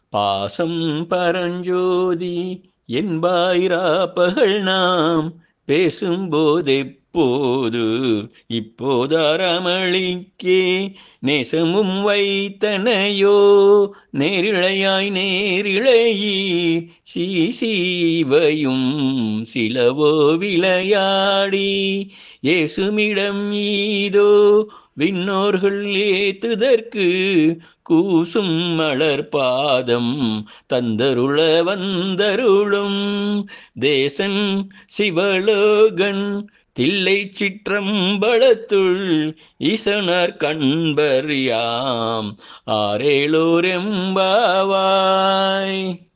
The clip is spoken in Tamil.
பாசம் பரஞ்சோதி என்பாயிராப்பகல் நாம் பேசும்போதெப்போது இப்போதாரமளிக்கே நேசமும் வைத்தனையோ நேரிழையாய் நேரிழையீர் சீசீவையும் சிலவோ விளையாடி ஏசுமிடம் ஈதோ விண்ணோர்கள் ஏத்துதற்கு கூசும் மலர் பாதம் தந்தருள வந்தருளும் தேசன் சிவலோகன் தில்லை சிற்றம்பலத்துள் ஈசனார் கண்பர் யாம் ஆரேலோரெம்பாவாய்.